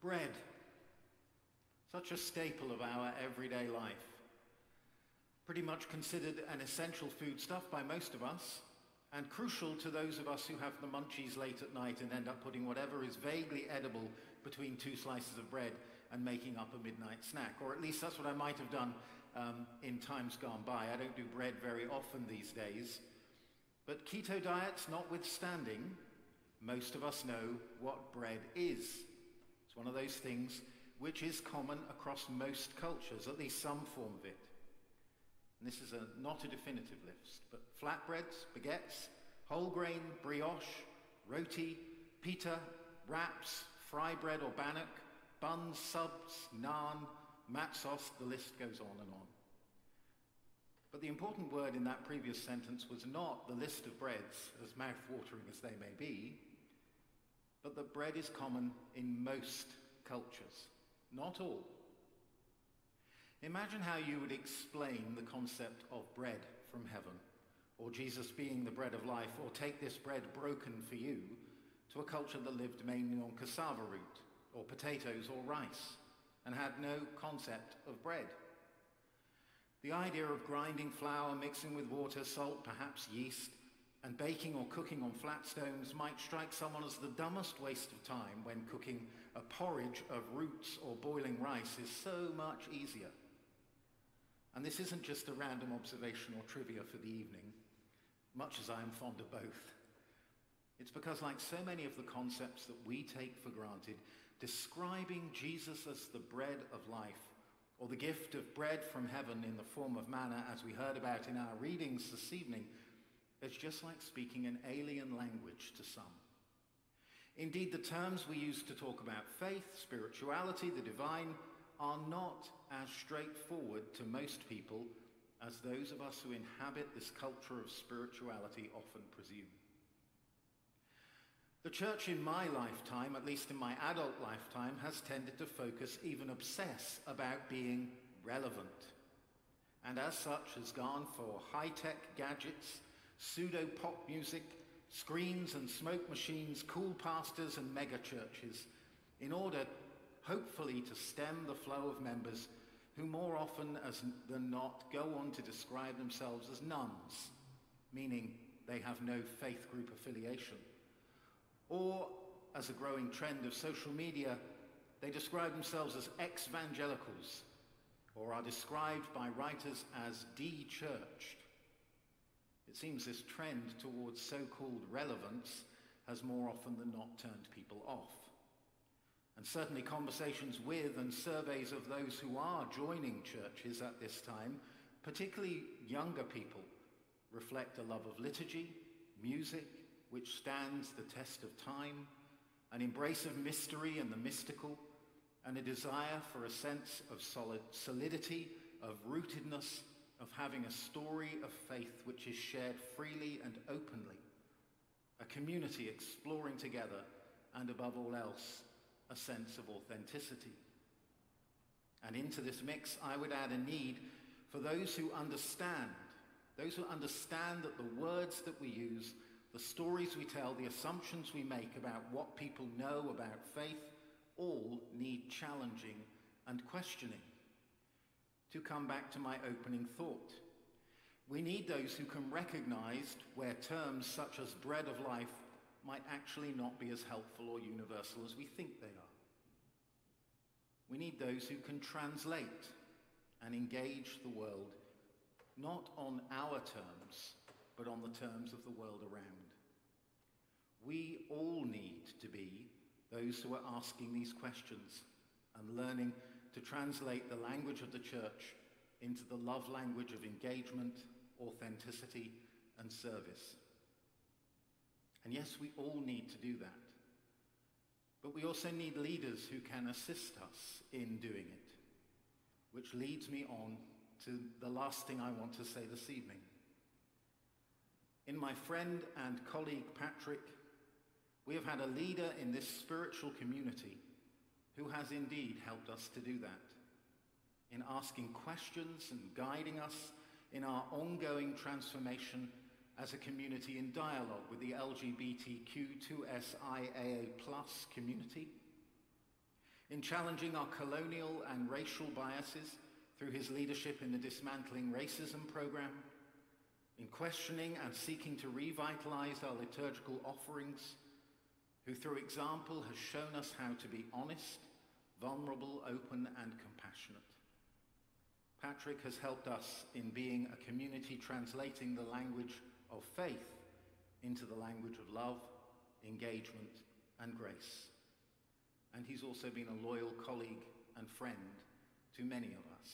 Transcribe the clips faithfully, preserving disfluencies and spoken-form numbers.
Bread, such a staple of our everyday life. Pretty much considered an essential foodstuff by most of us, and crucial to those of us who have the munchies late at night and end up putting whatever is vaguely edible between two slices of bread and making up a midnight snack. Or at least that's what I might have done um, in times gone by. I don't do bread very often these days. But keto diets notwithstanding, most of us know what bread is. It's one of those things which is common across most cultures, at least some form of it. And this is a, not a definitive list, but flatbreads, baguettes, whole grain, brioche, roti, pita, wraps, fry bread or bannock, buns, subs, naan, matzos, the list goes on and on. But the important word in that previous sentence was not the list of breads, as mouth-watering as they may be, but that bread is common in most cultures, not all. Imagine how you would explain the concept of bread from heaven, or Jesus being the bread of life, or take this bread broken for you, to a culture that lived mainly on cassava root, or potatoes, or rice, and had no concept of bread. The idea of grinding flour, mixing with water, salt, perhaps yeast, and baking or cooking on flat stones might strike someone as the dumbest waste of time when cooking a porridge of roots or boiling rice is so much easier. And this isn't just a random observation or trivia for the evening, much as I am fond of both. It's because, like so many of the concepts that we take for granted, describing Jesus as the bread of life, or the gift of bread from heaven in the form of manna, as we heard about in our readings this evening, is just like speaking an alien language to some. Indeed, the terms we use to talk about faith, spirituality, the divine, are not as straightforward to most people as those of us who inhabit this culture of spirituality often presume. The church in my lifetime, at least in my adult lifetime, has tended to focus, even obsess, about being relevant, and as such has gone for high-tech gadgets, pseudo-pop music, screens and smoke machines, cool pastors and mega churches, in order hopefully to stem the flow of members who more often as than not go on to describe themselves as nuns, meaning they have no faith group affiliation. Or, as a growing trend of social media, they describe themselves as ex-evangelicals, or are described by writers as de-churched. It seems this trend towards so-called relevance has more often than not turned people off. And certainly conversations with and surveys of those who are joining churches at this time, particularly younger people, reflect a love of liturgy, music, which stands the test of time, an embrace of mystery and the mystical, and a desire for a sense of solid solidity, of rootedness, of having a story of faith which is shared freely and openly, a community exploring together, and above all else, a sense of authenticity. And into this mix, I would add a need for those who understand, those who understand that the words that we use, the stories we tell, the assumptions we make about what people know about faith, all need challenging and questioning. To come back to my opening thought, we need those who can recognize where terms such as bread of life might actually not be as helpful or universal as we think they are. We need those who can translate and engage the world, not on our terms, but on the terms of the world around. We all need to be those who are asking these questions and learning to translate the language of the church into the love language of engagement, authenticity, and service. And yes, we all need to do that. But we also need leaders who can assist us in doing it, which leads me on to the last thing I want to say this evening. In my friend and colleague Patrick, we have had a leader in this spiritual community who has indeed helped us to do that, in asking questions and guiding us in our ongoing transformation as a community in dialogue with the L G B T Q two S I A A plus community. in challenging our colonial and racial biases through his leadership in the Dismantling Racism program, in questioning and seeking to revitalize our liturgical offerings, who through example has shown us how to be honest, vulnerable, open, and compassionate. Patrick has helped us in being a community translating the language of faith into the language of love, engagement, and grace. And he's also been a loyal colleague and friend to many of us.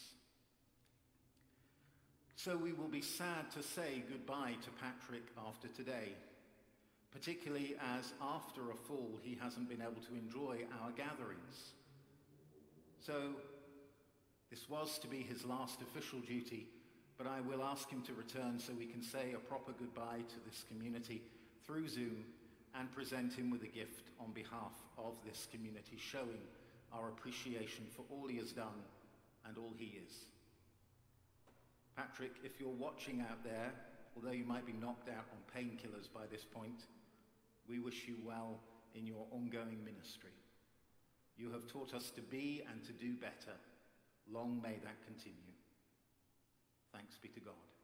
So we will be sad to say goodbye to Patrick after today, particularly as after a fall he hasn't been able to enjoy our gatherings. So this was to be his last official duty, but I will ask him to return so we can say a proper goodbye to this community through Zoom and present him with a gift on behalf of this community, showing our appreciation for all he has done and all he is. Patrick, if you're watching out there, although you might be knocked out on painkillers by this point, we wish you well in your ongoing ministry. You have taught us to be and to do better. Long may that continue. Thanks be to God.